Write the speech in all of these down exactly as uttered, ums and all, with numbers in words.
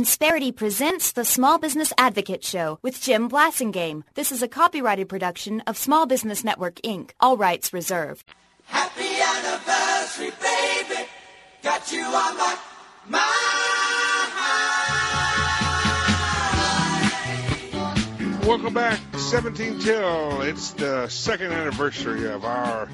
Insperity presents the Small Business Advocate Show with Jim Blasingame. This is a copyrighted production of Small Business Network, Incorporated. All rights reserved. Happy anniversary, baby. Got you on my mind. Welcome back, seventeen till. It's the second anniversary of our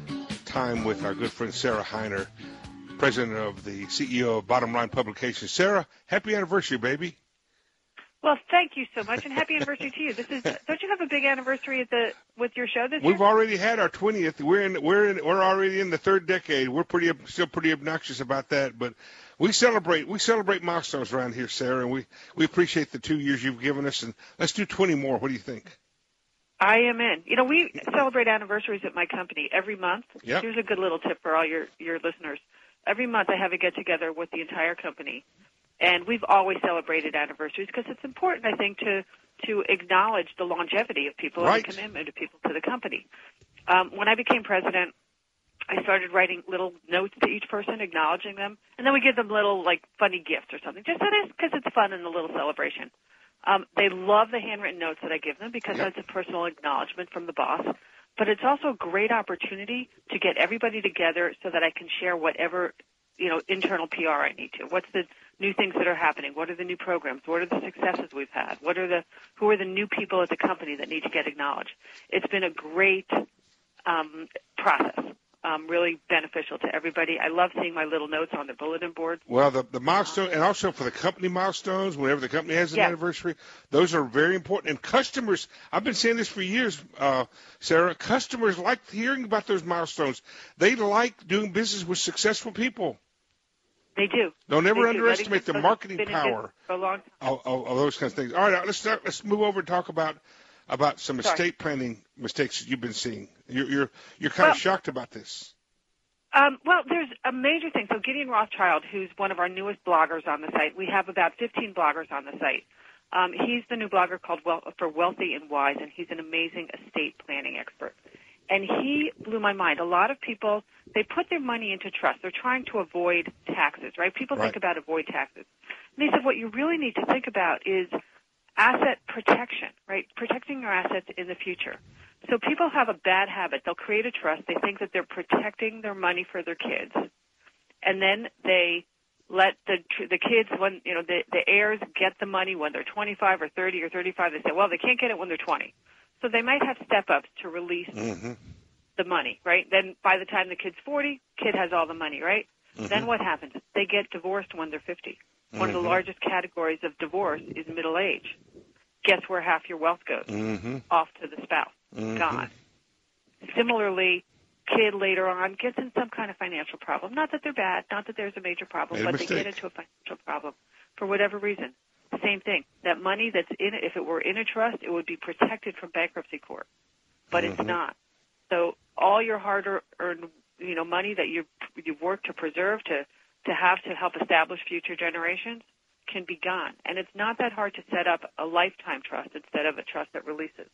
time with our good friend Sarah Hiner, president of the C E O of Bottom Line Publications. Sarah, happy anniversary, baby. Well, thank you so much, and happy anniversary to you. This is don't you have a big anniversary at the with your show this We've year? already had our twentieth. We're in we're in we're already in the third decade. We're pretty still pretty obnoxious about that, but we celebrate we celebrate milestones around here, Sarah, and we, we appreciate the two years you've given us, and let's do twenty more. What do you think? I am in. You know, we celebrate anniversaries at my company every month. Yep. Here's a good little tip for all your, your listeners. Every month I have a get-together with the entire company, and we've always celebrated anniversaries because it's important, I think, to to acknowledge the longevity of people Right. and the commitment of people to the company. Um, when I became president, I started writing little notes to each person, acknowledging them, and then we give them little, like, funny gifts or something, just because it's fun and a little celebration. Um, they love the handwritten notes that I give them because Yep. that's a personal acknowledgement from the boss. But it's also a great opportunity to get everybody together so that I can share whatever, you know, internal P R I need to. What's the new things that are happening? What are the new programs? What are the successes we've had? What are the who are the new people at the company that need to get acknowledged? It's been a great um, process. Um, really beneficial to everybody. I love seeing my little notes on the bulletin board. Well, the, the milestone, and also for the company milestones, whenever the company has an Yeah. anniversary, those are very important. And customers, I've been saying this for years, uh, Sarah, customers like hearing about those milestones. They like doing business with successful people. They do. Don't ever They do. underestimate Letting the them marketing been in business power for a long time. of, of, of those kinds of things. All right, let's start, let's move over and talk about about some Sorry. estate planning mistakes that you've been seeing. You're you're, you're kind Well, of shocked about this. Um, well, there's a major thing. So Gideon Rothschild, who's one of our newest bloggers on the site, we have about fifteen bloggers on the site. Um, he's the new blogger called Wel- for Wealthy and Wise, and he's an amazing estate planning expert. And he blew my mind. A lot of people, they put their money into trust. They're trying to avoid taxes, right? People Right. think about avoid taxes. And he said what you really need to think about is asset protection, right? Protecting your assets in the future. So people have a bad habit. They'll create a trust. They think that they're protecting their money for their kids, and then they let the the kids, when you know the, the heirs, get the money when they're twenty-five or thirty or thirty-five. They say, well, they can't get it when they're twenty, so they might have step-ups to release Mm-hmm. the money, right? Then by the time the kid's forty, kid has all the money, right? Mm-hmm. Then what happens? They get divorced when they're fifty. One of the Mhm. largest categories of divorce is middle age. Guess where half your wealth goes? Mm-hmm. Off to the spouse. Mhm. Gone. Similarly, kid later on gets in some kind of financial problem. Not that they're bad, not that there's a major problem, Made a but they mistake. get into a financial problem for whatever reason. Same thing. That money that's in it, if it were in a trust, it would be protected from bankruptcy court. But it's Mhm. not. So all your hard-earned, you know, money that you you've worked to preserve, to to have to help establish future generations, can be gone. And it's not that hard to set up a lifetime trust instead of a trust that releases.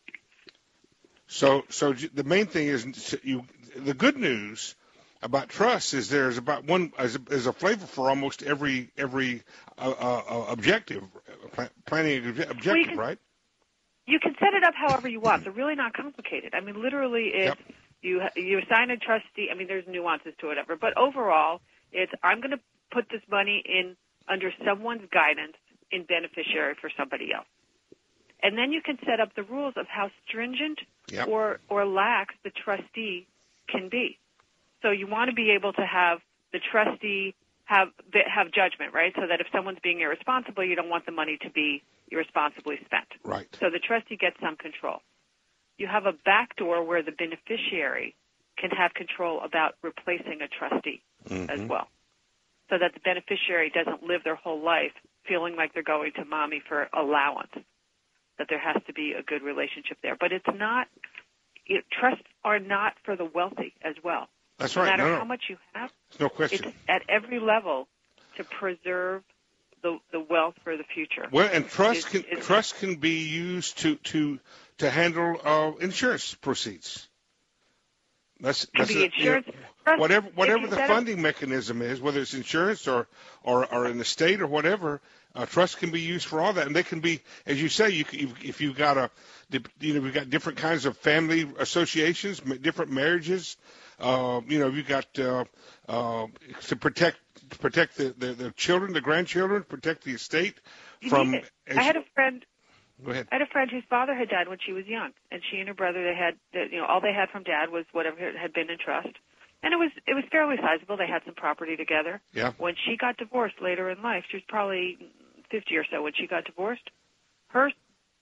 So, so j- the main thing is you. The good news about trust is there's about one is a, is a flavor for almost every every uh, uh, objective pla- planning obje- objective, can- right? You can set it up however you want. They're really not complicated. I mean, literally, it's Yep. you you assign a trustee. I mean, there's nuances to whatever, but overall, it's I'm going to put this money in under someone's guidance in beneficiary for somebody else. And then you can set up the rules of how stringent Yep. or, or lax the trustee can be. So you want to be able to have the trustee have have judgment, right? So that if someone's being irresponsible, you don't want the money to be irresponsibly spent. Right. So the trustee gets some control. You have a backdoor where the beneficiary can have control about replacing a trustee Mhm. as well, so that the beneficiary doesn't live their whole life feeling like they're going to mommy for allowance, that there has to be a good relationship there. But it's not, it, trusts are not for the wealthy as well. That's No right. matter No, no. how much you have, There's no question. it's at every level to preserve the, the wealth for the future. Well, and trust It's- can it's- trust can be used to to to handle uh, insurance proceeds. That's Could that's be a- insurance. yeah. trust, whatever whatever you the set funding mechanism is, whether it's insurance or or, or an estate or whatever, uh, trust can be used for all that, and they can be, as you say, you can, if you've got a, you know, we've got different kinds of family associations, different marriages. Uh, you know, you've got uh, uh, to protect to protect the, the, the children, the grandchildren, protect the estate You from. need it. I had a friend. Go ahead. I had a friend whose father had died when she was young, and she and her brother, they had, you know, all they had from dad was whatever had been in trust, and it was it was fairly sizable. They had some property together. Yeah. When she got divorced later in life, she was probably fifty or so when she got divorced. Her,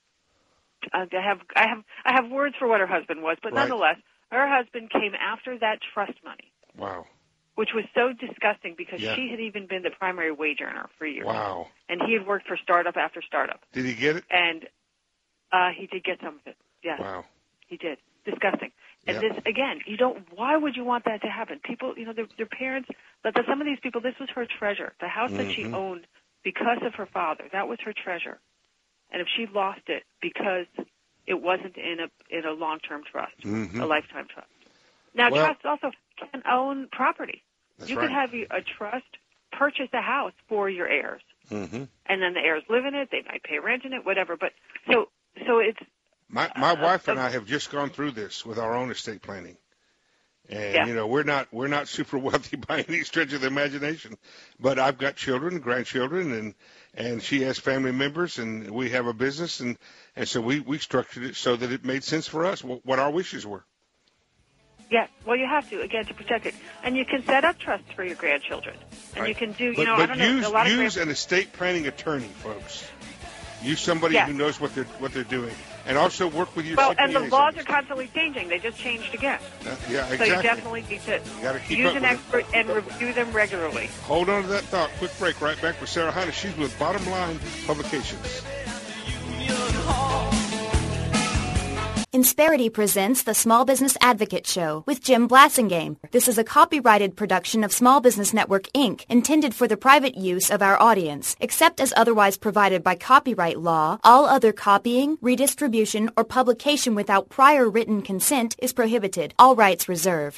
uh, I have I have I have words for what her husband was, but Right. nonetheless, her husband came after that trust money. Wow. Which was so disgusting because Yeah. she had even been the primary wage earner for years. Wow. And he had worked for startup after startup. Did he get it? And uh, he did get some of it. Yes, Wow. he did. Disgusting. And Yeah. this, again, you don't, why would you want that to happen? People, you know, their, their parents, but the, some of these people, this was her treasure. The house that she Mhm. owned because of her father, that was her treasure. And if she lost it because it wasn't in a in a long-term trust, Mhm. a lifetime trust. Now, Well- trusts also can own property. That's you right. could have a a trust purchase a house for your heirs, Mm-hmm. and then the heirs live in it. They might pay rent in it, whatever. But so so it's My my Uh, wife and uh, I have just gone through this with our own estate planning, and Yeah. you know we're not we're not super wealthy by any stretch of the imagination, but I've got children, grandchildren, and and she has family members, and we have a business, and and so we we structured it so that it made sense for us what, what our wishes were. yes. Well, you have to again to protect it, and you can set up trusts for your grandchildren, and Right. you can do. You But, know, but I don't know. use A lot of use grand- an estate planning attorney, folks. Use somebody Yes. who knows what they're what they're doing, and also work with your well, C P As. and the laws on are constantly changing. They just changed again. this. Uh, yeah, So exactly. you definitely need to gotta keep use up an with it. expert and review them regularly. Hold on to that thought. Quick break. Right back with Sarah Heiner. She's with Bottom Line Publications. Insperity presents the Small Business Advocate Show with Jim Blasingame. This is a copyrighted production of Small Business Network, Incorporated, intended for the private use of our audience. Except as otherwise provided by copyright law, all other copying, redistribution, or publication without prior written consent is prohibited. All rights reserved.